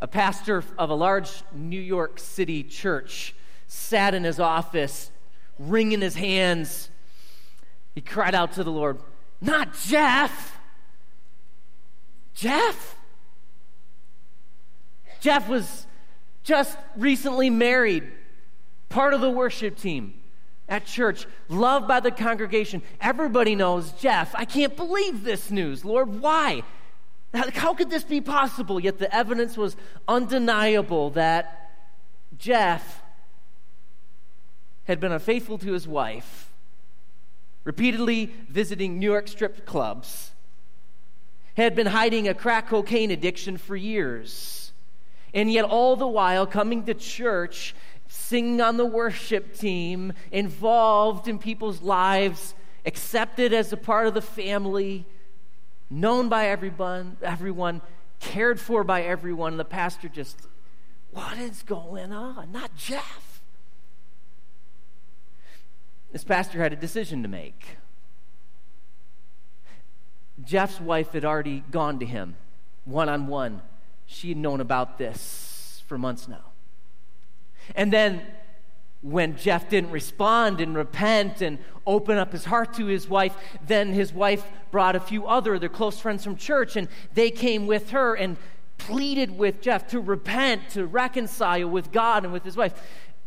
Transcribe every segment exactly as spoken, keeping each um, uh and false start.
A pastor of a large New York City church sat in his office, wringing his hands. He cried out to the Lord, "Not Jeff! Jeff?" Jeff was just recently married, part of the worship team at church, loved by the congregation. Everybody knows Jeff. I can't believe this news. Lord, why? How could this be possible? Yet the evidence was undeniable that Jeff had been unfaithful to his wife, repeatedly visiting New York strip clubs, had been hiding a crack cocaine addiction for years, and yet all the while coming to church, singing on the worship team, involved in people's lives, accepted as a part of the family, known by everyone, everyone, cared for by everyone. And the pastor just, what is going on? Not Jeff. This pastor had a decision to make. Jeff's wife had already gone to him one-on-one. She had known about this for months now. And then when Jeff didn't respond and repent and open up his heart to his wife, then his wife brought a few other, their close friends from church, and they came with her and pleaded with Jeff to repent, to reconcile with God and with his wife.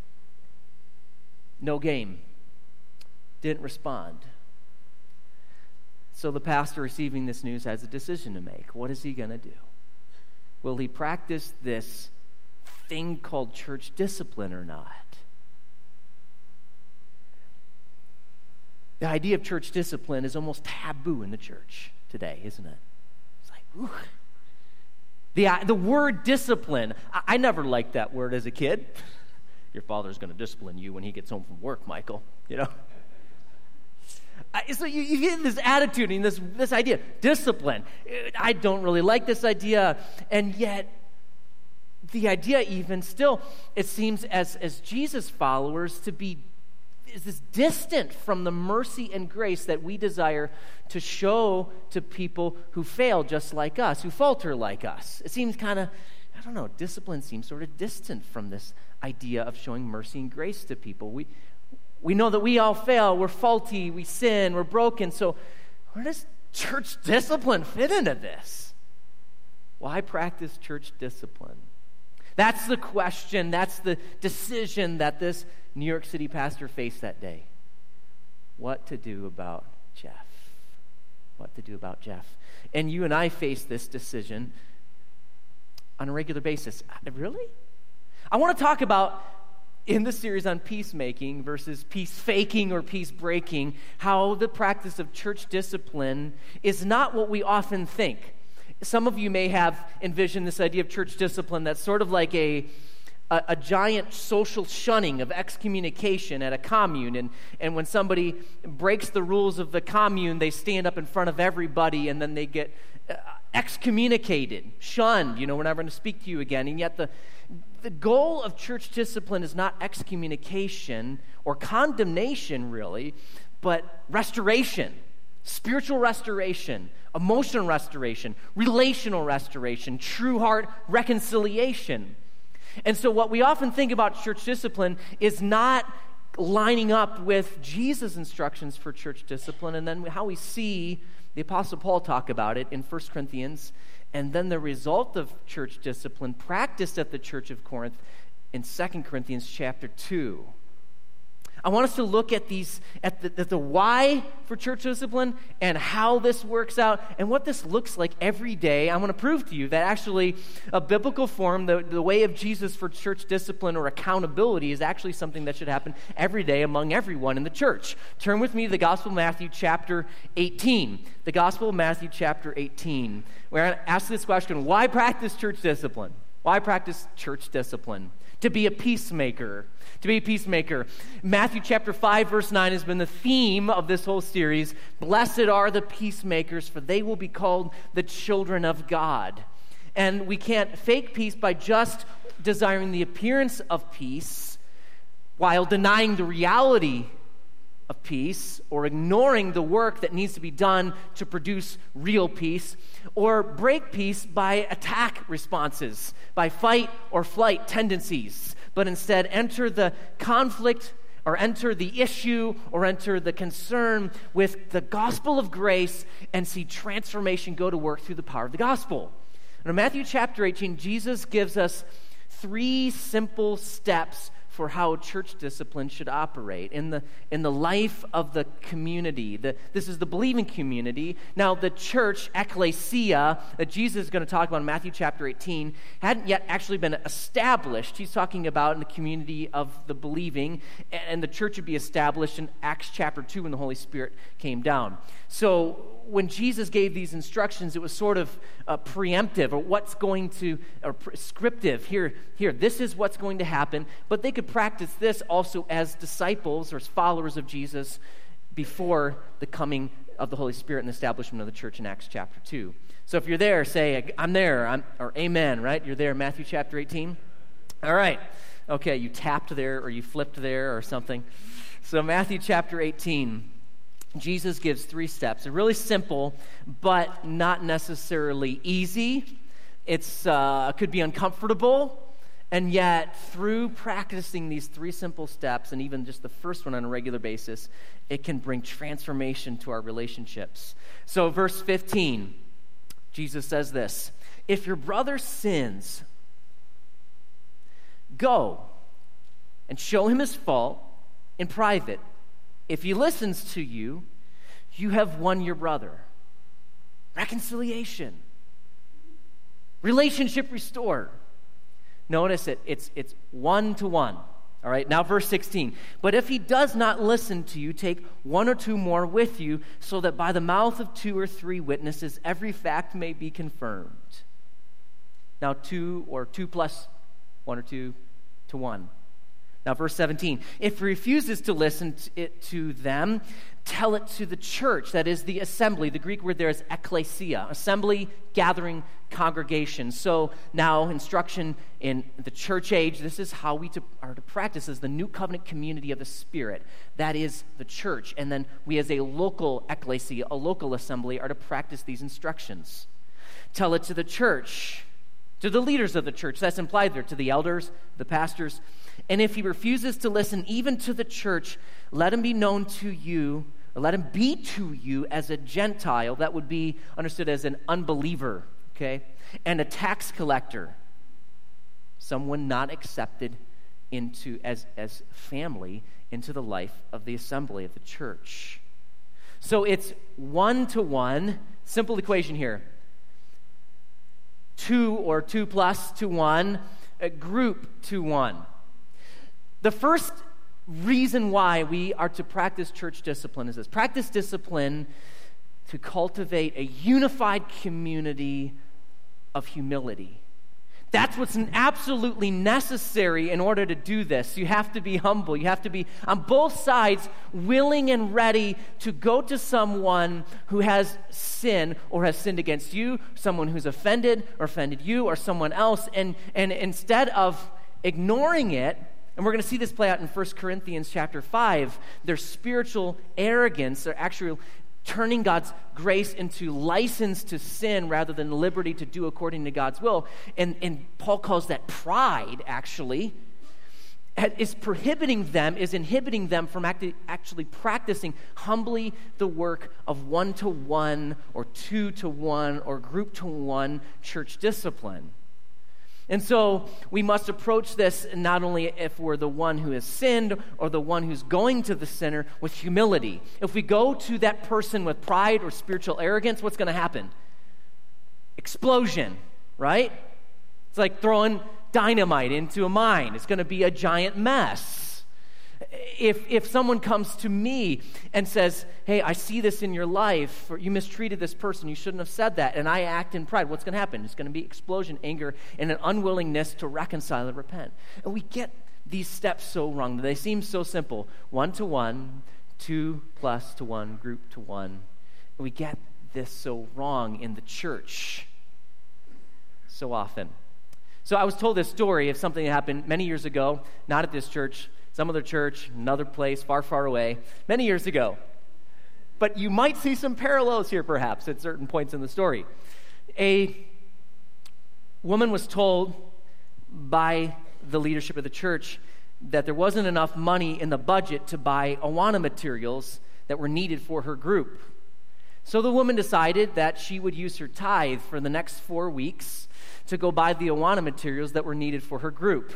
No game. Didn't respond. So the pastor receiving this news has a decision to make. What is he going to do? Will he practice this thing called church discipline or not? The idea of church discipline is almost taboo in the church today, isn't it? It's like, ooh. The, the word discipline, I, I never liked that word as a kid. Your father's going to discipline you when he gets home from work, Michael, you know? I, so you, you get this attitude and this, this idea, discipline. I don't really like this idea, and yet the idea even still, it seems as, as Jesus followers to be is this distant from the mercy and grace that we desire to show to people who fail just like us, who falter like us. It seems kind of, I don't know, discipline seems sort of distant from this idea of showing mercy and grace to people. We we know that we all fail, we're faulty, we sin, we're broken, so where does church discipline fit into this? Why practice church discipline? That's the question, that's the decision that this New York City pastor faced that day. What to do about Jeff? What to do about Jeff? And you and I face this decision on a regular basis. Really? I want to talk about, in this series on peacemaking versus peace faking or peace breaking, how the practice of church discipline is not what we often think. Some of you may have envisioned this idea of church discipline that's sort of like a A, a giant social shunning of excommunication at a commune. And, and when somebody breaks the rules of the commune, they stand up in front of everybody and then they get uh, excommunicated, shunned. You know, we're never going to speak to you again. And yet the, the goal of church discipline is not excommunication or condemnation, really, but restoration, spiritual restoration, emotional restoration, relational restoration, true heart reconciliation. And so what we often think about church discipline is not lining up with Jesus' instructions for church discipline, and then how we see the Apostle Paul talk about it in First Corinthians, and then the result of church discipline practiced at the church of Corinth in Second Corinthians chapter two. I want us to look at these, at the, at the why for church discipline and how this works out and what this looks like every day. I'm going to prove to you that actually a biblical form, the, the way of Jesus for church discipline or accountability is actually something that should happen every day among everyone in the church. Turn with me to the Gospel of Matthew chapter eighteen. The Gospel of Matthew chapter eighteen. We're going to ask this question, why practice church discipline? Why practice church discipline? To be a peacemaker. To be a peacemaker. Matthew chapter five, verse nine has been the theme of this whole series. Blessed are the peacemakers, for they will be called the children of God. And we can't fake peace by just desiring the appearance of peace while denying the reality of peace, or ignoring the work that needs to be done to produce real peace, or break peace by attack responses, by fight or flight tendencies, but instead enter the conflict or enter the issue or enter the concern with the gospel of grace and see transformation go to work through the power of the gospel. And in Matthew chapter eighteen, Jesus gives us three simple steps for how church discipline should operate in the in the life of the community. The, this is the believing community. Now, the church, ecclesia, that Jesus is going to talk about in Matthew chapter eighteen, hadn't yet actually been established. He's talking about in the community of the believing, and the church would be established in Acts chapter two when the Holy Spirit came down. So when Jesus gave these instructions, it was sort of uh, preemptive, or what's going to, or prescriptive. Here, here, this is what's going to happen. But they could practice this also as disciples or as followers of Jesus before the coming of the Holy Spirit and the establishment of the church in Acts chapter two. So if you're there, say, I'm there, I'm, or amen, right? You're there, Matthew chapter eighteen? All right. Okay, you tapped there, or you flipped there, or something. So Matthew chapter eighteen. Jesus gives three steps. They're really simple, but not necessarily easy. It's uh, could be uncomfortable, and yet through practicing these three simple steps, and even just the first one on a regular basis, it can bring transformation to our relationships. So verse fifteen, Jesus says this, "If your brother sins, go and show him his fault in private. If he listens to you, you have won your brother." Reconciliation. Relationship restored. Notice it, it's, it's one to one. All right, now verse sixteen. "But if he does not listen to you, take one or two more with you, so that by the mouth of two or three witnesses every fact may be confirmed." Now two or two plus one or two to one. Now, verse seventeen, "If he refuses to listen to, it, to them, tell it to the church," that is the assembly. The Greek word there is ecclesia, assembly, gathering, congregation. So now instruction in the church age, this is how we to, are to practice as the new covenant community of the Spirit. That is the church. And then we as a local ecclesia, a local assembly, are to practice these instructions. Tell it to the church, to the leaders of the church. That's implied there, to the elders, the pastors. "And if he refuses to listen even to the church, let him be known to you, or let him be to you as a Gentile." That would be understood as an unbeliever, okay? "And a tax collector," someone not accepted into as, as family into the life of the assembly of the church. So it's one to one, simple equation here. Two or two plus to one, a group to one. The first reason why we are to practice church discipline is this. Practice discipline to cultivate a unified community of humility. That's what's absolutely necessary in order to do this. You have to be humble. You have to be, on both sides, willing and ready to go to someone who has sin or has sinned against you, someone who's offended or offended you or someone else, and, and instead of ignoring it, and we're going to see this play out in First Corinthians chapter five, their spiritual arrogance, their actual turning God's grace into license to sin rather than liberty to do according to God's will. And, and Paul calls that pride, actually, is prohibiting them, is inhibiting them from acti- actually practicing humbly the work of one-to-one or two-to-one or group-to-one church discipline. And so we must approach this not only if we're the one who has sinned or the one who's going to the sinner with humility. If we go to that person with pride or spiritual arrogance, what's going to happen? Explosion, right? It's like throwing dynamite into a mine. It's going to be a giant mess. If if someone comes to me and says, "Hey, I see this in your life, or you mistreated this person, you shouldn't have said that," and I act in pride, what's going to happen? It's going to be explosion, anger, and an unwillingness to reconcile and repent. And we get these steps so wrong. They seem so simple. One to one, two plus to one, group to one. And we get this so wrong in the church so often. So I was told this story of something that happened many years ago, not at this church. some other church, another place, far, far away, many years ago. But you might see some parallels here, perhaps, at certain points in the story. A woman was told by the leadership of the church that there wasn't enough money in the budget to buy Awana materials that were needed for her group. So the woman decided that she would use her tithe for the next four weeks to go buy the Awana materials that were needed for her group.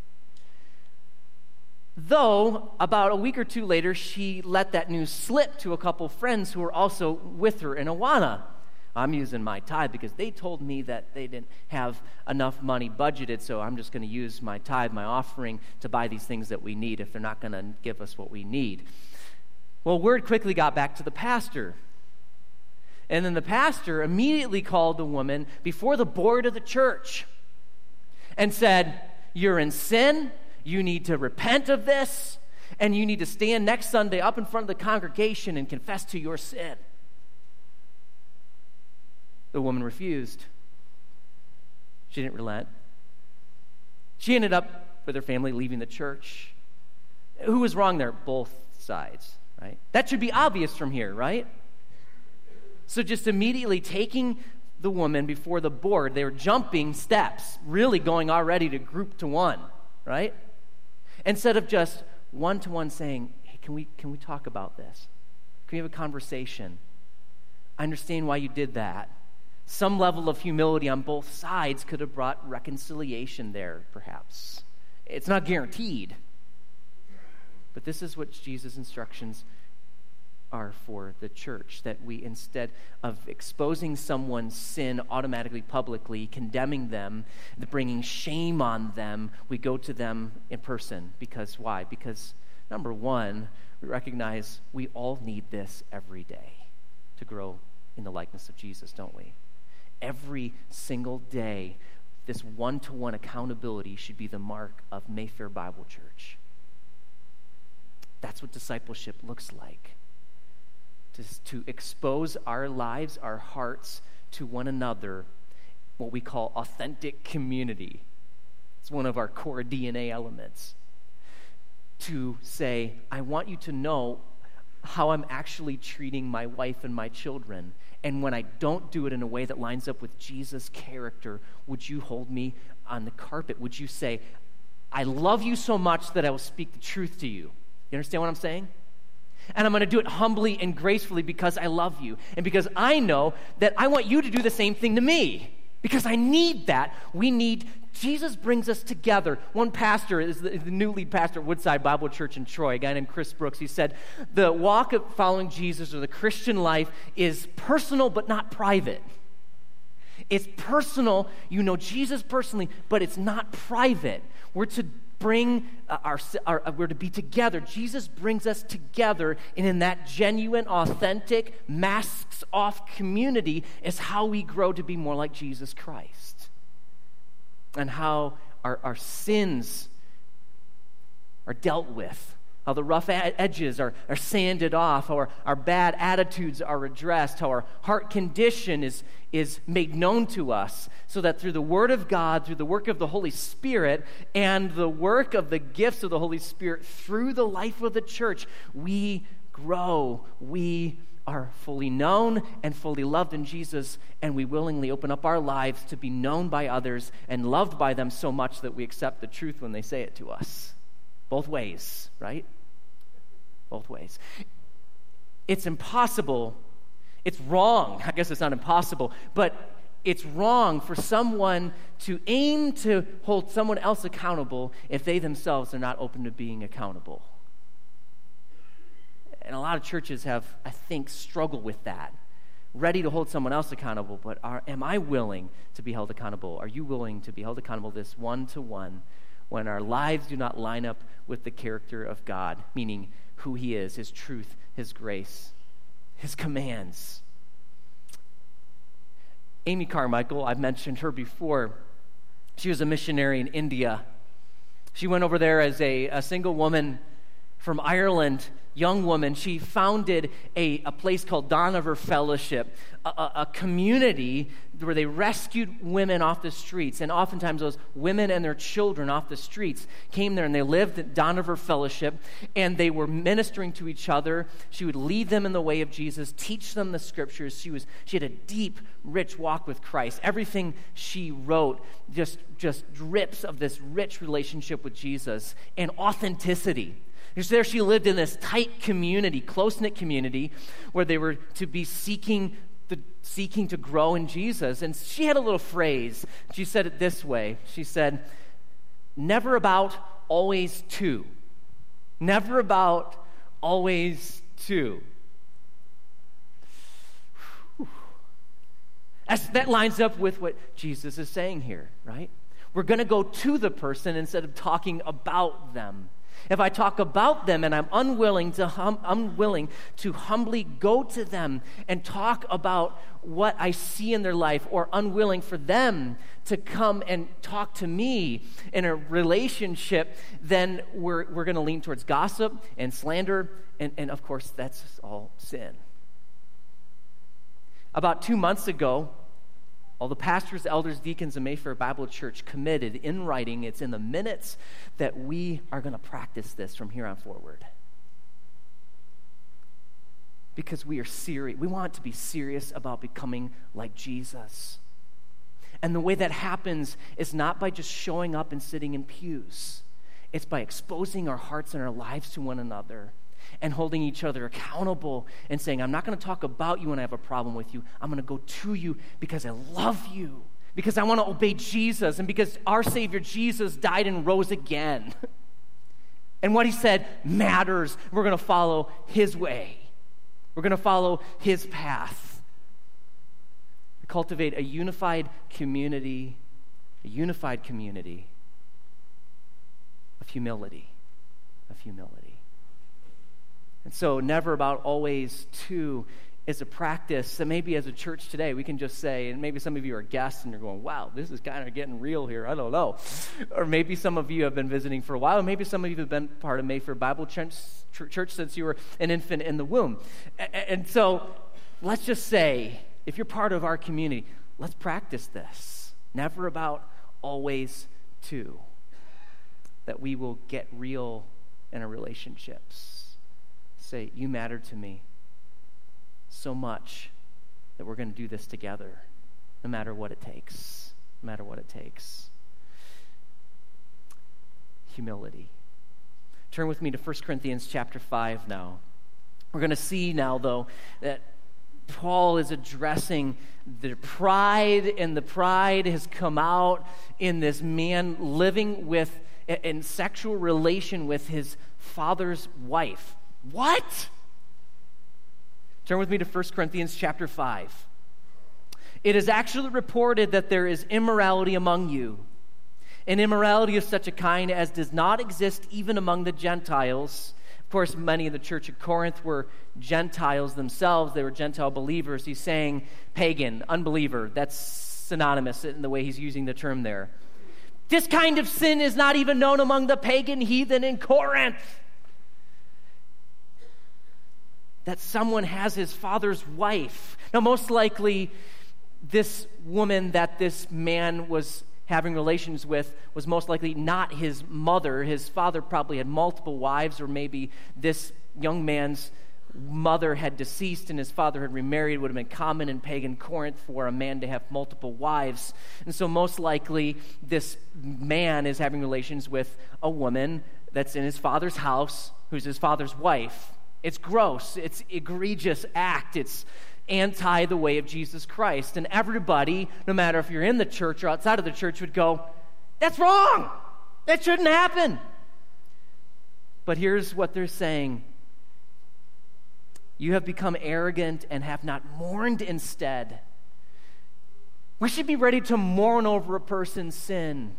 Though, about a week or two later, she let that news slip to a couple friends who were also with her in Awana. I'm using my tithe because they told me that they didn't have enough money budgeted, so I'm just going to use my tithe, my offering, to buy these things that we need if they're not going to give us what we need. Well, word quickly got back to the pastor. And then the pastor immediately called the woman before the board of the church and said, "You're in sin. You need to repent of this, and you need to stand next Sunday up in front of the congregation and confess to your sin." The woman refused. She didn't relent. She ended up with her family leaving the church. Who was wrong there? Both sides, right? That should be obvious from here, right? So just immediately taking the woman before the board, they were jumping steps, really going already to group to one, right? Instead of just one-to-one saying, "Hey, can we can we talk about this? Can we have a conversation? I understand why you did that." Some level of humility on both sides could have brought reconciliation there, perhaps. It's not guaranteed. But this is what Jesus' instructions are for the church, that we, instead of exposing someone's sin automatically publicly, condemning them, bringing shame on them, we go to them in person. Because why? Because, number one, we recognize we all need this every day to grow in the likeness of Jesus, don't we? Every single day, this one-to-one accountability should be the mark of Mayfair Bible Church. That's what discipleship looks like. To, to expose our lives, our hearts to one another, what we call authentic community. It's one of our core D N A elements. To say, I want you to know how I'm actually treating my wife and my children. And when I don't do it in a way that lines up with Jesus' character, would you hold me on the carpet? Would you say, I love you so much that I will speak the truth to you? You understand what I'm saying? And I'm going to do it humbly and gracefully because I love you. And because I know that I want you to do the same thing to me. Because I need that. We need, Jesus brings us together. One pastor is the, the new lead pastor at Woodside Bible Church in Troy, a guy named Chris Brooks. He said, the walk of following Jesus, or the Christian life, is personal but not private. It's personal. You know Jesus personally, but it's not private. We're to bring uh, our, our, uh, we're to be together. Jesus brings us together, and in that genuine, authentic, masks off community is how we grow to be more like Jesus Christ. And how our, our sins are dealt with, how the rough ed- edges are, are sanded off, how our, our bad attitudes are addressed, how our heart condition is, is made known to us, so that through the Word of God, through the work of the Holy Spirit, and the work of the gifts of the Holy Spirit through the life of the church, we grow, we are fully known and fully loved in Jesus, and we willingly open up our lives to be known by others and loved by them so much that we accept the truth when they say it to us. Both ways, right? Both ways. It's impossible. It's wrong. I guess it's not impossible, but it's wrong for someone to aim to hold someone else accountable if they themselves are not open to being accountable. And a lot of churches have, I think, struggled with that. Ready to hold someone else accountable, but are, am I willing to be held accountable? Are you willing to be held accountable this one-to-one when our lives do not line up with the character of God, meaning who He is, His truth, His grace, His commands? Amy Carmichael, I've mentioned her before. She was a missionary in India. She went over there as a, a single woman from Ireland young woman. She founded a, a place called Donover Fellowship, a, a, a community where they rescued women off the streets. And oftentimes those women and their children off the streets came there and they lived at Donover Fellowship, and they were ministering to each other. She would lead them in the way of Jesus, teach them the scriptures. She was she had a deep, rich walk with Christ. Everything she wrote just, just drips of this rich relationship with Jesus and authenticity. Because there she lived in this tight community, close-knit community, where they were to be seeking the, seeking to grow in Jesus. And she had a little phrase. She said it this way. She said, never about, always to. Never about, always to. Whew. As, that lines up with what Jesus is saying here, right? We're going to go to the person instead of talking about them. If I talk about them and I'm unwilling to hum, unwilling to humbly go to them and talk about what I see in their life, or unwilling for them to come and talk to me in a relationship, then we're we're going to lean towards gossip and slander, and, and of course that's all sin. About two months ago, all the pastors, elders, deacons, and Mayfair Bible Church committed in writing, it's in the minutes, that we are going to practice this from here on forward. Because we are serious. We want to be serious about becoming like Jesus. And the way that happens is not by just showing up and sitting in pews. It's by exposing our hearts and our lives to one another and holding each other accountable and saying, I'm not going to talk about you when I have a problem with you. I'm going to go to you because I love you, because I want to obey Jesus, and because our Savior Jesus died and rose again. And what he said matters. We're going to follow his way. We're going to follow his path. We cultivate a unified community, a unified community of humility, of humility. And so never about, always to is a practice that maybe as a church today we can just say, and maybe some of you are guests and you're going, wow, this is kind of getting real here. I don't know. Or maybe some of you have been visiting for a while. Or maybe some of you have been part of Mayfair Bible Church, church since you were an infant in the womb. And so let's just say, if you're part of our community, let's practice this. Never about, always to. That we will get real in our relationships. Say, you matter to me so much that we're going to do this together, no matter what it takes. No matter what it takes. Humility. Turn with me to First Corinthians chapter five now. We're going to see now, though, that Paul is addressing the pride, and the pride has come out in this man living with, in sexual relation with his father's wife. What? Turn with me to First Corinthians chapter five. It is actually reported that there is immorality among you, an immorality of such a kind as does not exist even among the Gentiles. Of course, many of the church at Corinth were Gentiles themselves. They were Gentile believers. He's saying pagan, unbeliever. That's synonymous in the way he's using the term there. This kind of sin is not even known among the pagan heathen in Corinth. That someone has his father's wife. Now, most likely, this woman that this man was having relations with was most likely not his mother. His father probably had multiple wives, or maybe this young man's mother had deceased and his father had remarried. It would have been common in pagan Corinth for a man to have multiple wives. And so most likely, this man is having relations with a woman that's in his father's house, who's his father's wife. It's gross. It's egregious act. It's anti the way of Jesus Christ. And everybody, no matter if you're in the church or outside of the church, would go, that's wrong. That shouldn't happen. But here's what they're saying. You have become arrogant and have not mourned instead. We should be ready to mourn over a person's sin.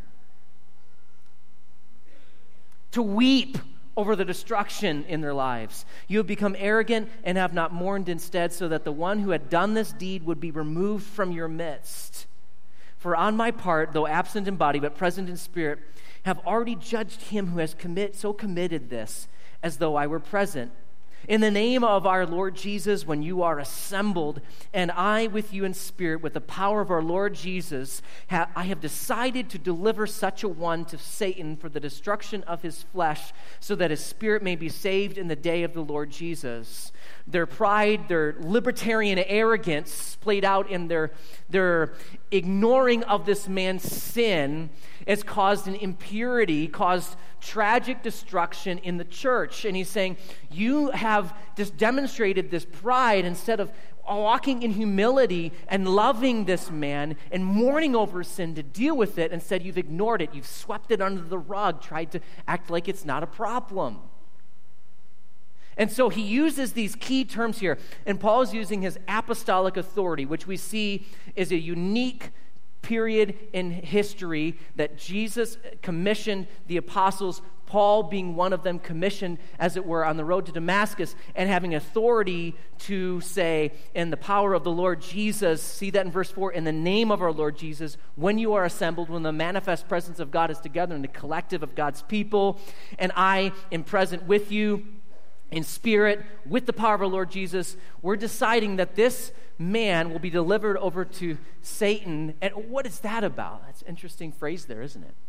To weep over the destruction in their lives. You have become arrogant and have not mourned instead, so that the one who had done this deed would be removed from your midst. For on my part, though absent in body but present in spirit, have already judged him who has commit so committed this, as though I were present. In the name of our Lord Jesus, when you are assembled, and I with you in spirit, with the power of our Lord Jesus, ha- I have decided to deliver such a one to Satan for the destruction of his flesh, so that his spirit may be saved in the day of the Lord Jesus. Their pride, their libertarian arrogance played out in their, their ignoring of this man's sin has caused an impurity, caused tragic destruction in the church. And he's saying, you have just demonstrated this pride instead of walking in humility and loving this man and mourning over sin to deal with it. Instead, you've ignored it. You've swept it under the rug, tried to act like it's not a problem. And so he uses these key terms here. And Paul is using his apostolic authority, which we see is a unique period in history that Jesus commissioned the apostles, Paul being one of them, commissioned, as it were, on the road to Damascus, and having authority to say, in the power of the Lord Jesus, see that in verse four, in the name of our Lord Jesus, when you are assembled, when the manifest presence of God is together in the collective of God's people, and I am present with you in spirit, with the power of our Lord Jesus, we're deciding that this man will be delivered over to Satan. And what is that about? That's an interesting phrase there, isn't it?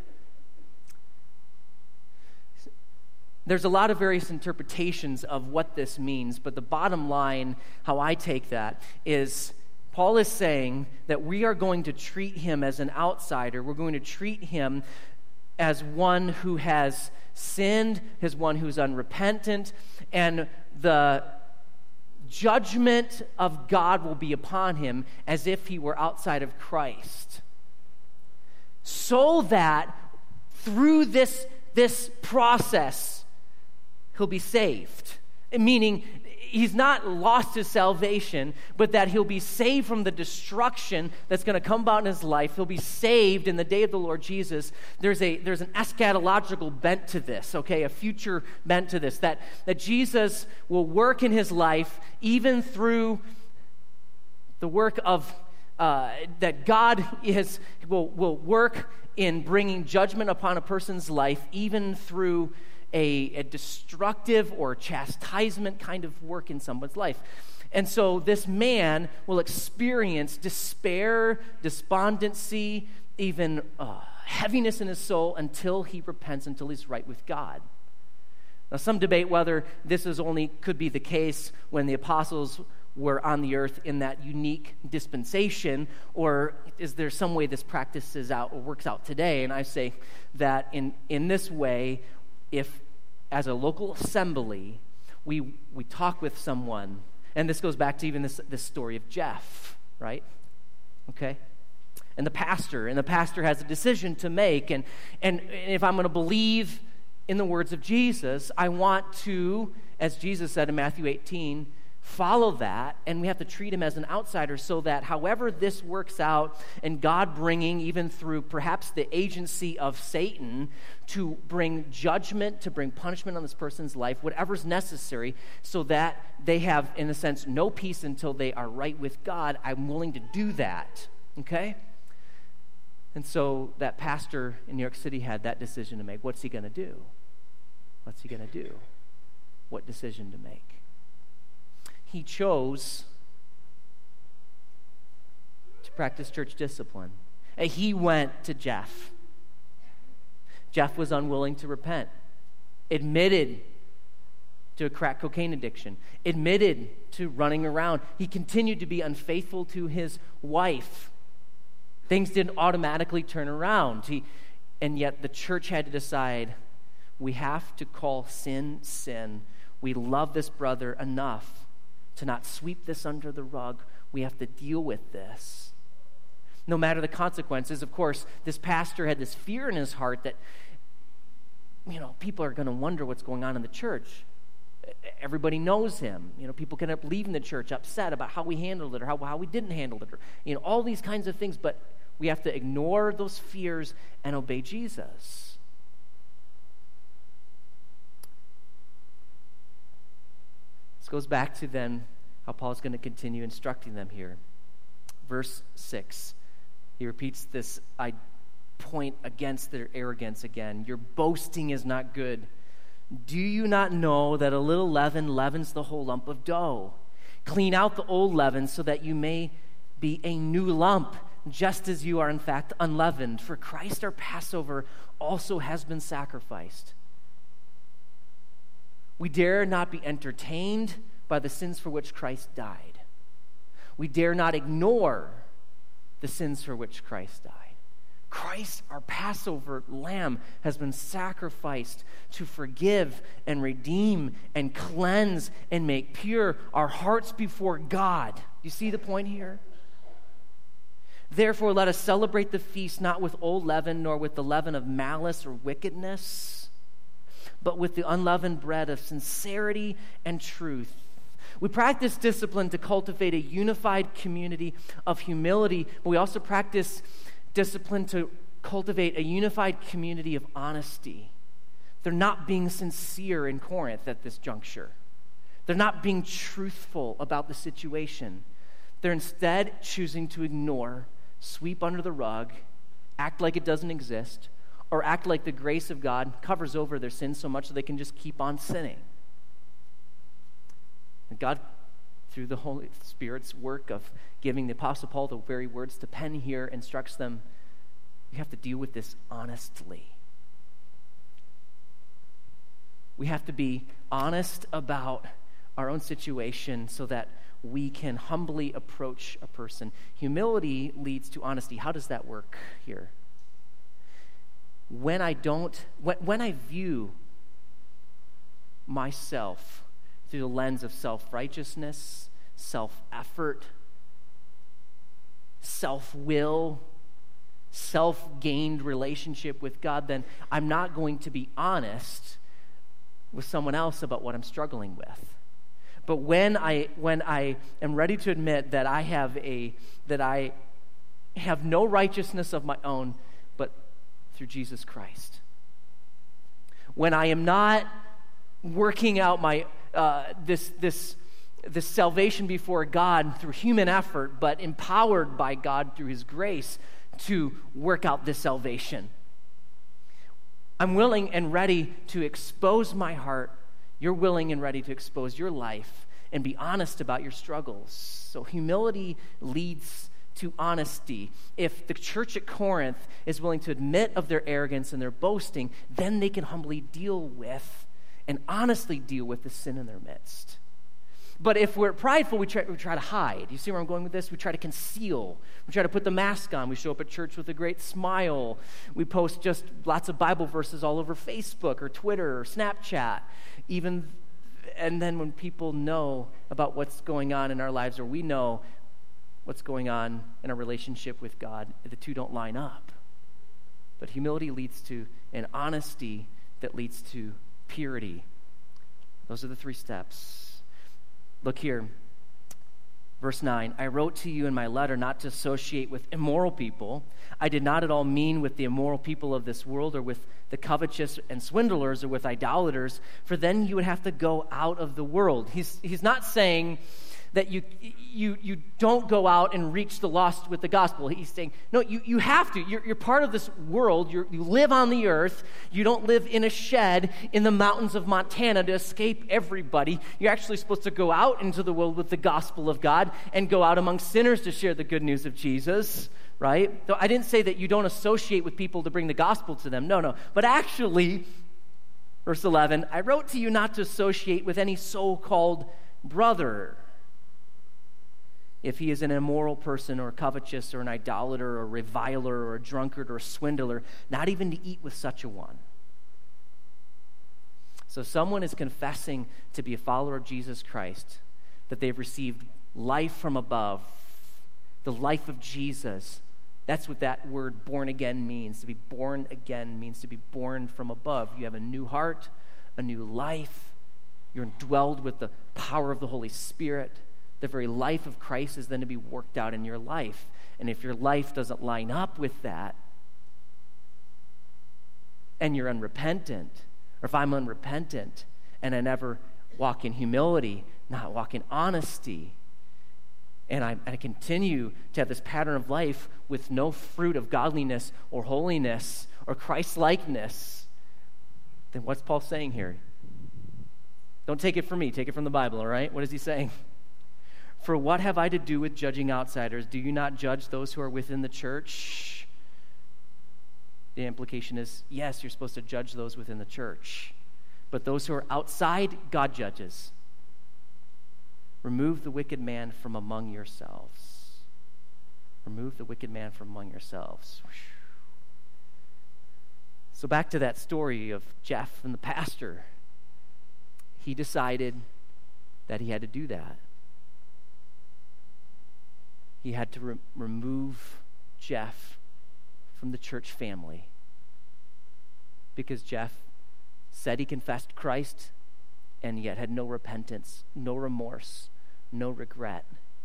There's a lot of various interpretations of what this means, but the bottom line, how I take that, is Paul is saying that we are going to treat him as an outsider. We're going to treat him as one who has sinned, as one who's unrepentant, and the judgment of God will be upon him as if he were outside of Christ. So that through this, this process, he'll be saved. Meaning, he's not lost his salvation, but that he'll be saved from the destruction that's going to come about in his life. He'll be saved in the day of the Lord Jesus. There's a there's an eschatological bent to this, okay, a future bent to this, that, that Jesus will work in his life even through the work of, uh, that God is will, will work in bringing judgment upon a person's life, even through A, a destructive or chastisement kind of work in someone's life. And so this man will experience despair, despondency, even uh, heaviness in his soul until he repents, until he's right with God. Now, some debate whether this is only could be the case when the apostles were on the earth in that unique dispensation, or is there some way this practices out or works out today? And I say that in, in this way, if as a local assembly we we talk with someone, and this goes back to even this, this story of Jeff, right? Okay? And the pastor, and the pastor has a decision to make, and, and, and if I'm going to believe in the words of Jesus, I want to, as Jesus said in Matthew eighteen, follow that, and we have to treat him as an outsider so that however this works out, and God bringing, even through perhaps the agency of Satan, to bring judgment, to bring punishment on this person's life, whatever's necessary, so that they have, in a sense, no peace until they are right with God, I'm willing to do that, okay? And so that pastor in New York City had that decision to make. What's he going to do? What's he going to do? What decision to make? He chose to practice church discipline. He went to Jeff. Jeff was unwilling to repent, admitted to a crack cocaine addiction, admitted to running around. He continued to be unfaithful to his wife. Things didn't automatically turn around. He, and yet the church had to decide, we have to call sin, sin. We love this brother enough to not sweep this under the rug. We have to deal with this. No matter the consequences, of course, this pastor had this fear in his heart that, you know, people are going to wonder what's going on in the church. Everybody knows him. You know, people can end up leaving the church upset about how we handled it or how, how we didn't handle it, or, you know, all these kinds of things. But we have to ignore those fears and obey Jesus. Goes back to then how Paul's going to continue instructing them here. Verse six, he repeats this I point against their arrogance again. Your boasting is not good. Do you not know that a little leaven leavens the whole lump of dough? Clean out the old leaven so that you may be a new lump, just as you are in fact unleavened. For Christ our Passover also has been sacrificed. We dare not be entertained by the sins for which Christ died. We dare not ignore the sins for which Christ died. Christ, our Passover lamb, has been sacrificed to forgive and redeem and cleanse and make pure our hearts before God. Do you see the point here? Therefore, let us celebrate the feast not with old leaven, nor with the leaven of malice or wickedness, but with the unleavened bread of sincerity and truth. We practice discipline to cultivate a unified community of humility, but we also practice discipline to cultivate a unified community of honesty. They're not being sincere in Corinth at this juncture. They're not being truthful about the situation. They're instead choosing to ignore, sweep under the rug, act like it doesn't exist, or act like the grace of God covers over their sins so much that they can just keep on sinning. And God, through the Holy Spirit's work of giving the Apostle Paul the very words to pen here, instructs them, you have to deal with this honestly. We have to be honest about our own situation so that we can humbly approach a person. Humility leads to honesty. How does that work here? When I don't, when, when I view myself through the lens of self-righteousness, self-effort, self-will, self-gained relationship with God, then I'm not going to be honest with someone else about what I'm struggling with. But when I when I am ready to admit that I have a that I have no righteousness of my own, but through Jesus Christ. When I am not working out my uh, this this this salvation before God through human effort, but empowered by God through His grace to work out this salvation. I'm willing and ready to expose my heart. You're willing and ready to expose your life and be honest about your struggles. So humility leads to honesty. If the church at Corinth is willing to admit of their arrogance and their boasting, then they can humbly deal with and honestly deal with the sin in their midst. But if we're prideful, we try, we try to hide. You see where I'm going with this? We try to conceal. We try to put the mask on. We show up at church with a great smile. We post just lots of Bible verses all over Facebook or Twitter or Snapchat. Even, and then when people know about what's going on in our lives, or we know what's going on in our relationship with God, the two don't line up. But humility leads to an honesty that leads to purity. Those are the three steps. Look here, verse nine. I wrote to you in my letter not to associate with immoral people. I did not at all mean with the immoral people of this world or with the covetous and swindlers or with idolaters, for then you would have to go out of the world. He's, he's not saying that you, you, you don't go out and reach the lost with the gospel. He's saying, no, you, you have to. You're, you're part of this world. You're, you live on the earth. You don't live in a shed in the mountains of Montana to escape everybody. You're actually supposed to go out into the world with the gospel of God and go out among sinners to share the good news of Jesus, right? So I didn't say that you don't associate with people to bring the gospel to them. No, no. But actually, verse eleven, I wrote to you not to associate with any so-called brother, if he is an immoral person or covetous or an idolater or a reviler or a drunkard or a swindler, not even to eat with such a one. So someone is confessing to be a follower of Jesus Christ, that they've received life from above, the life of Jesus. That's what that word born again means. To be born again means to be born from above. You have a new heart, a new life. You're indwelled with the power of the Holy Spirit. The very life of Christ is then to be worked out in your life. And if your life doesn't line up with that, and you're unrepentant, or if I'm unrepentant, and I never walk in humility, not walk in honesty, and I, and I continue to have this pattern of life with no fruit of godliness or holiness or Christ-likeness, then what's Paul saying here? Don't take it from me. Take it from the Bible, all right? What is he saying? For what have I to do with judging outsiders? Do you not judge those who are within the church? The implication is, yes, you're supposed to judge those within the church. But those who are outside, God judges. Remove the wicked man from among yourselves. Remove the wicked man from among yourselves. So back to that story of Jeff and the pastor. He decided that he had to do that. He had to re- remove Jeff from the church family because Jeff said he confessed Christ and yet had no repentance, no remorse, no regret.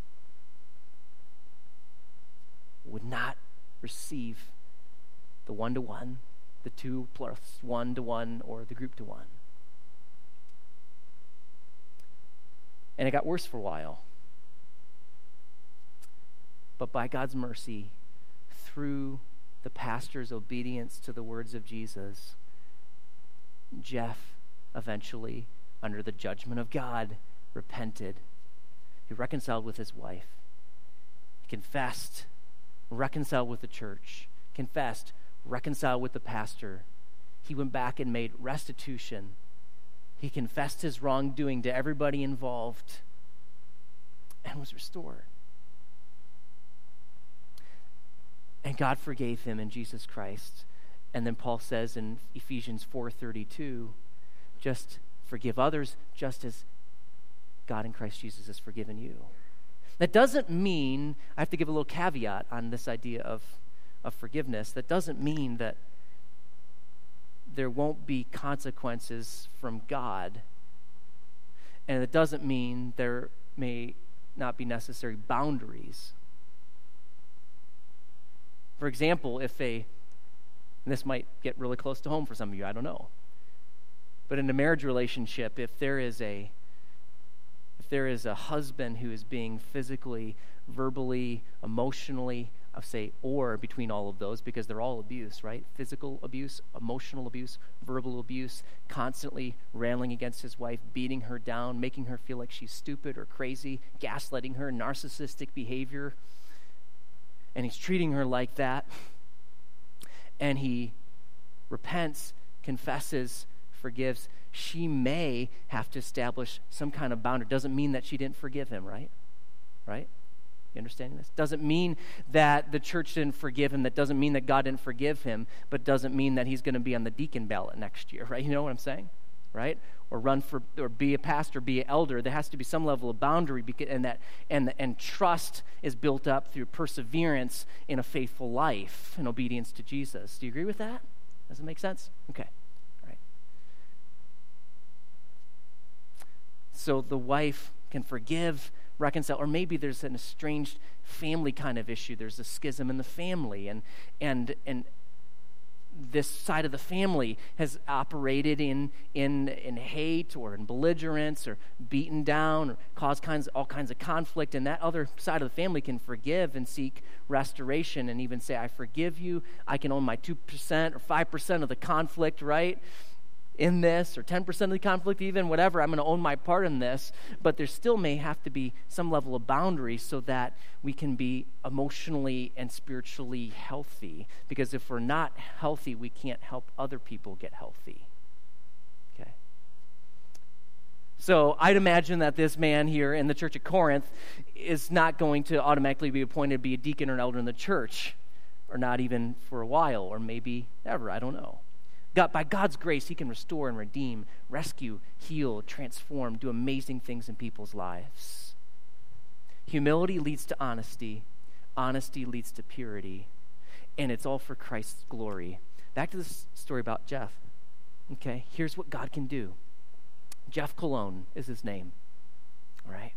Would not receive the one-to-one, the two plus one-to-one, or the group-to-one. And it got worse for a while. But by God's mercy, through the pastor's obedience to the words of Jesus, Jeff eventually, under the judgment of God, repented. He reconciled with his wife. He confessed, reconciled with the church, confessed, reconciled with the pastor. He went back and made restitution. He confessed his wrongdoing to everybody involved and was restored. And God forgave him in Jesus Christ. And then Paul says in Ephesians four thirty-two, just forgive others just as God in Christ Jesus has forgiven you. That doesn't mean, I have to give a little caveat on this idea of, of forgiveness. That doesn't mean that there won't be consequences from God. And it doesn't mean there may not be necessary boundaries. For example, if a, and this might get really close to home for some of you, I don't know. But in a marriage relationship, if there is a if there is a husband who is being physically, verbally, emotionally, I'll say or between all of those, because they're all abuse, right? Physical abuse, emotional abuse, verbal abuse, constantly railing against his wife, beating her down, making her feel like she's stupid or crazy, gaslighting her, narcissistic behavior. And he's treating her like that. And he repents, confesses, forgives. She may have to establish some kind of boundary. Doesn't mean that she didn't forgive him, right? Right? You understanding this? Doesn't mean that the church didn't forgive him. That doesn't mean that God didn't forgive him, but doesn't mean that he's going to be on the deacon ballot next year, right? You know what I'm saying? Right? Or run for, or be a pastor, be an elder. There has to be some level of boundary, and that, and and trust is built up through perseverance in a faithful life and obedience to Jesus. Do you agree with that? Does it make sense? Okay. All right. So the wife can forgive, reconcile, or maybe there's an estranged family kind of issue. There's a schism in the family, and and and. this side of the family has operated in in in hate or in belligerence or beaten down or caused kinds all kinds of conflict, and that other side of the family can forgive and seek restoration and even say, I forgive you, I can own my two percent or five percent of the conflict, right, in this, or ten percent of the conflict even, whatever, I'm going to own my part in this. But there still may have to be some level of boundary so that we can be emotionally and spiritually healthy. Because if we're not healthy, we can't help other people get healthy. Okay. So I'd imagine that this man here in the church at Corinth is not going to automatically be appointed to be a deacon or an elder in the church, or not even for a while, or maybe ever, I don't know. God, by God's grace, he can restore and redeem, rescue, heal, transform, do amazing things in people's lives. Humility leads to honesty. Honesty leads to purity. And it's all for Christ's glory. Back to this story about Jeff. Okay, here's what God can do. Jeff Colon is his name. All right?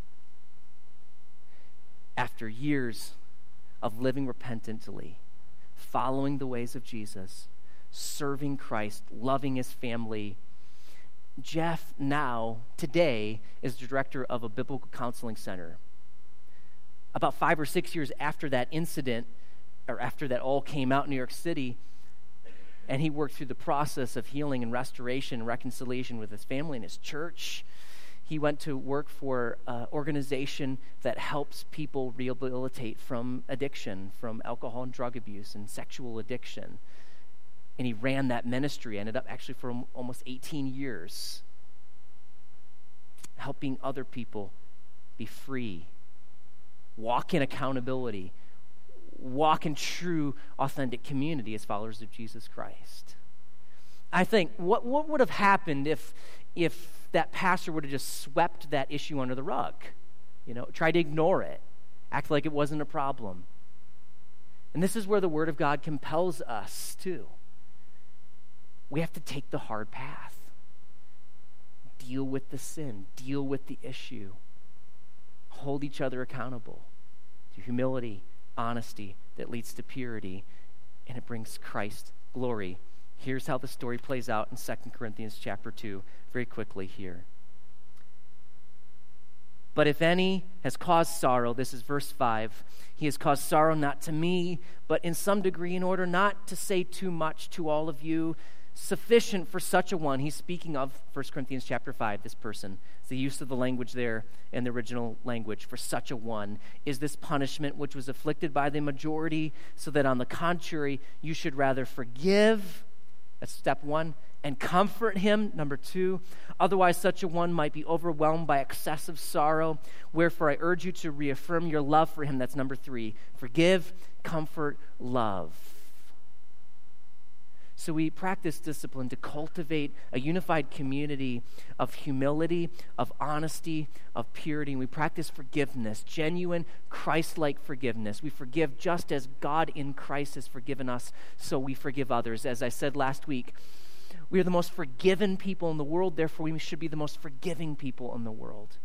After years of living repentantly, following the ways of Jesus, serving Christ, loving his family, Jeff now, today, is the director of a biblical counseling center. About five or six years after that incident, or after that all came out in New York City, And he worked through the process of healing and restoration and reconciliation with his family and his church. He went to work for an organization that helps people rehabilitate from addiction, from alcohol and drug abuse and sexual addiction. And he ran that ministry, ended up actually for almost eighteen years, helping other people be free, walk in accountability, walk in true, authentic community as followers of Jesus Christ. I think, what, what would have happened if, if that pastor would have just swept that issue under the rug? You know, tried to ignore it, act like it wasn't a problem. And this is where the Word of God compels us to. We have to take the hard path. Deal with the sin. Deal with the issue. Hold each other accountable to humility, honesty that leads to purity, and it brings Christ glory. Here's how the story plays out in Second Corinthians chapter two, very quickly here. But if any has caused sorrow, this is verse five, he has caused sorrow not to me, but in some degree in order not to say too much to all of you, sufficient for such a one. He's speaking of First Corinthians chapter five, this person. It's the use of the language there in the original language. For such a one is this punishment which was afflicted by the majority, so that on the contrary, you should rather forgive. That's step one. And comfort him, number two. Otherwise, such a one might be overwhelmed by excessive sorrow. Wherefore, I urge you to reaffirm your love for him. That's number three. Forgive, comfort, love. So we practice discipline to cultivate a unified community of humility, of honesty, of purity. And we practice forgiveness, genuine Christ-like forgiveness. We forgive just as God in Christ has forgiven us, so we forgive others. As I said last week, we are the most forgiven people in the world, therefore we should be the most forgiving people in the world.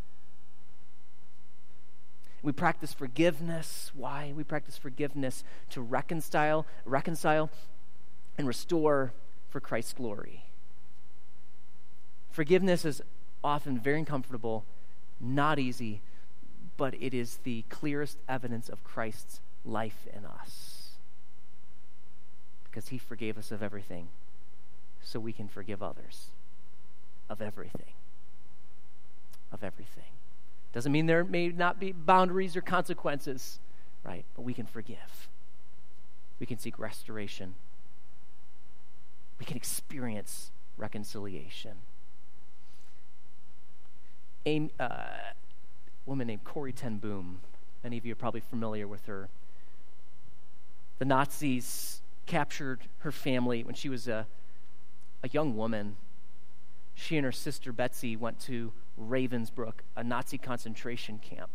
We practice forgiveness. Why? We practice forgiveness to reconcile, reconcile, and restore for Christ's glory. Forgiveness is often very uncomfortable, not easy, but it is the clearest evidence of Christ's life in us. Because he forgave us of everything, so we can forgive others of everything. Of everything. Doesn't mean there may not be boundaries or consequences, right? But we can forgive. We can seek restoration. We can experience reconciliation. A uh, woman named Corrie ten Boom, many of you are probably familiar with her. The Nazis captured her family when she was a, a young woman. She and her sister Betsy went to Ravensbrück, a Nazi concentration camp.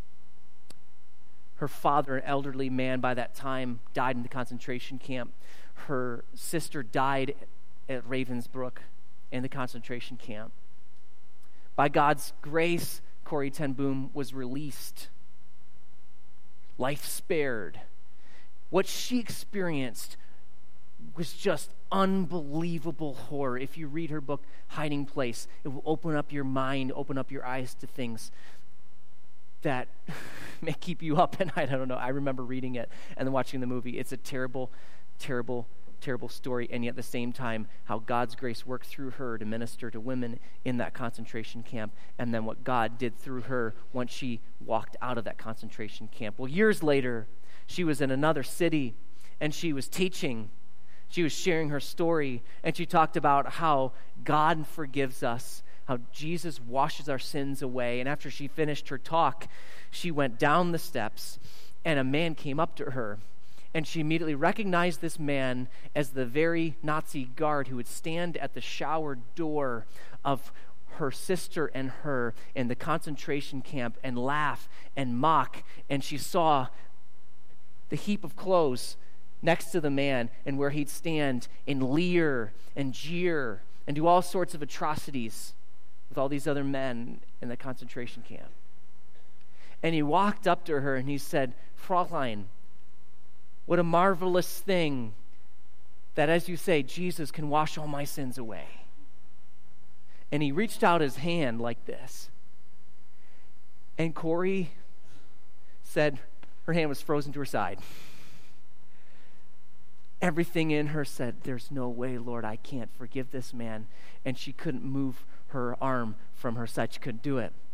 Her father, an elderly man by that time, died in the concentration camp. Her sister died at Ravensbrück in the concentration camp. By God's grace, Corrie ten Boom was released. Life spared. What she experienced was just unbelievable horror. If you read her book, Hiding Place, it will open up your mind, open up your eyes to things that may keep you up at night. I don't know. I remember reading it and then watching the movie. It's a terrible, terrible, terrible story, and yet at the same time, how God's grace worked through her to minister to women in that concentration camp, and then what God did through her once she walked out of that concentration camp. Well, years later, she was in another city, and she was teaching. She was sharing her story, and she talked about how God forgives us, how Jesus washes our sins away. And after she finished her talk, she went down the steps, and a man came up to her, and she immediately recognized this man as the very Nazi guard who would stand at the shower door of her sister and her in the concentration camp and laugh and mock. And she saw the heap of clothes next to the man and where he'd stand and leer and jeer and do all sorts of atrocities with all these other men in the concentration camp. And he walked up to her and he said, "Fräulein, what a marvelous thing that, as you say, Jesus can wash all my sins away." And he reached out his hand like this. And Corrie said her hand was frozen to her side. Everything in her said, there's no way, Lord, I can't forgive this man. And she couldn't move her arm from her side. She couldn't do it.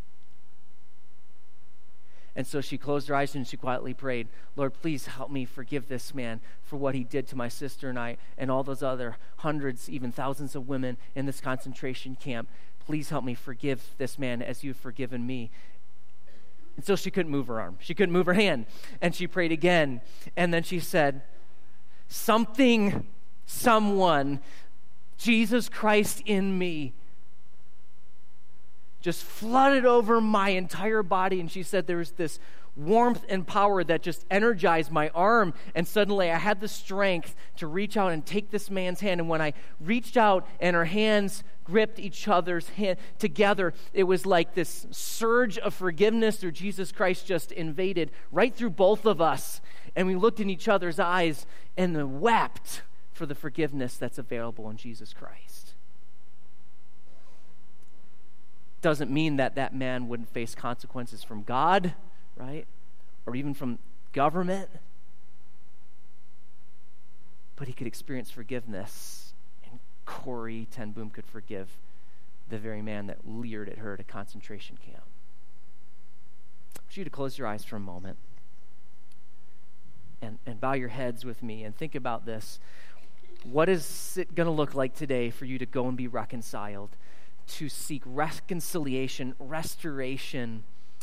And so she closed her eyes and she quietly prayed, Lord, please help me forgive this man for what he did to my sister and I and all those other hundreds, even thousands of women in this concentration camp. Please help me forgive this man as you've forgiven me. And so she couldn't move her arm. She couldn't move her hand. And she prayed again. And then she said, something, someone, Jesus Christ in me, just flooded over my entire body. And she said there was this warmth and power that just energized my arm. And suddenly I had the strength to reach out and take this man's hand. And when I reached out and our hands gripped each other's hand together, it was like this surge of forgiveness through Jesus Christ just invaded right through both of us. And we looked in each other's eyes and wept for the forgiveness that's available in Jesus Christ. Doesn't mean that that man wouldn't face consequences from God, right? Or even from government. But he could experience forgiveness. And Corrie ten Boom could forgive the very man that leered at her at a concentration camp. I want you to close your eyes for a moment. And, and bow your heads with me and think about this. What is it going to look like today for you to go and be reconciled? To seek reconciliation, restoration.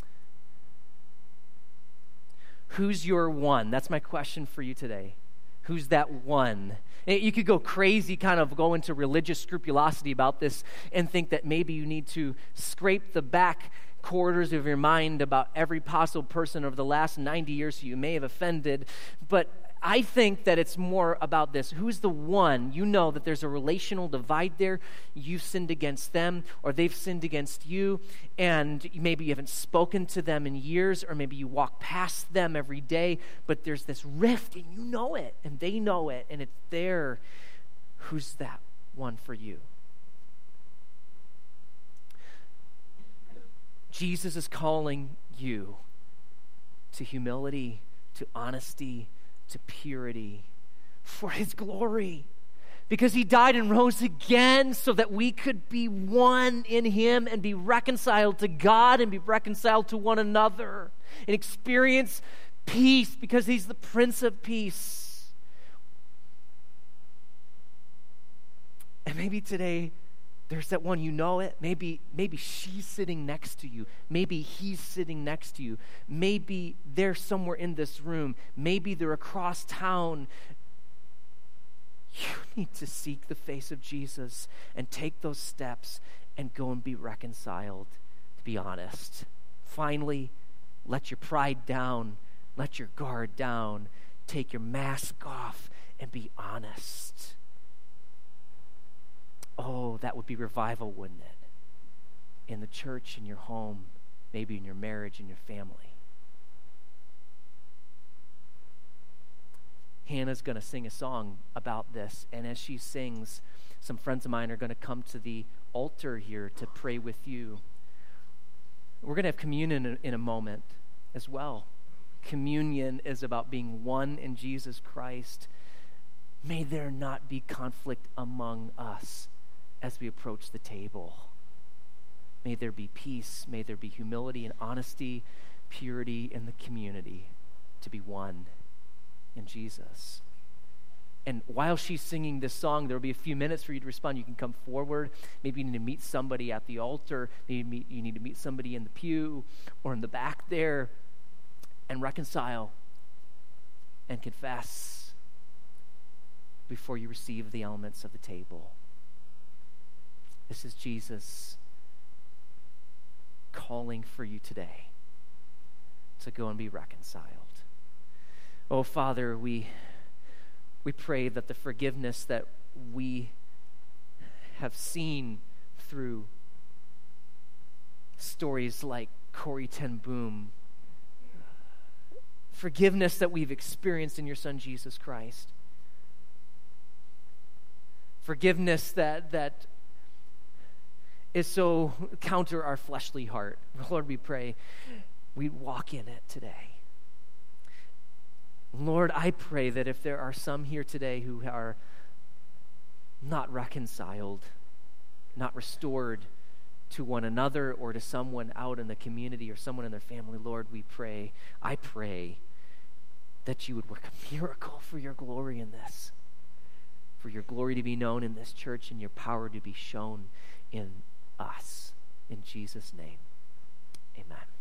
Who's your one? That's my question for you today. Who's that one? You could go crazy, kind of go into religious scrupulosity about this and think that maybe you need to scrape the back quarters of your mind about every possible person over the last ninety years who you may have offended. But I think that it's more about this. Who's the one? You know that there's a relational divide there. You've sinned against them, or they've sinned against you, and maybe you haven't spoken to them in years, or maybe you walk past them every day, but there's this rift, and you know it, and they know it, and it's there. Who's that one for you? Jesus is calling you to humility, to honesty, to purity for his glory, because he died and rose again so that we could be one in him and be reconciled to God and be reconciled to one another and experience peace because he's the Prince of Peace. And maybe today there's that one, you know it. Maybe maybe she's sitting next to you. Maybe he's sitting next to you. Maybe they're somewhere in this room. Maybe they're across town. You need to seek the face of Jesus and take those steps and go and be reconciled, to be honest. Finally, let your pride down. Let your guard down. Take your mask off and be honest. Oh, that would be revival, wouldn't it? In the church, in your home, maybe in your marriage, in your family. Hannah's going to sing a song about this, and as she sings, some friends of mine are going to come to the altar here to pray with you. We're going to have communion in, in a moment as well. Communion is about being one in Jesus Christ. May there not be conflict among us as we approach the table. May there be peace. May there be humility and honesty, purity in the community to be one in Jesus. And while she's singing this song, there will be a few minutes for you to respond. You can come forward. Maybe you need to meet somebody at the altar. Maybe meet, you need to meet somebody in the pew or in the back there and reconcile and confess before you receive the elements of the table. This is Jesus calling for you today to go and be reconciled. Oh, Father, we we pray that the forgiveness that we have seen through stories like Corrie ten Boom, forgiveness that we've experienced in your Son, Jesus Christ, forgiveness that that is so counter our fleshly heart. Lord, we pray we walk in it today. Lord, I pray that if there are some here today who are not reconciled, not restored to one another or to someone out in the community or someone in their family, Lord, we pray, I pray that you would work a miracle for your glory in this, for your glory to be known in this church and your power to be shown in us. In Jesus' name, amen.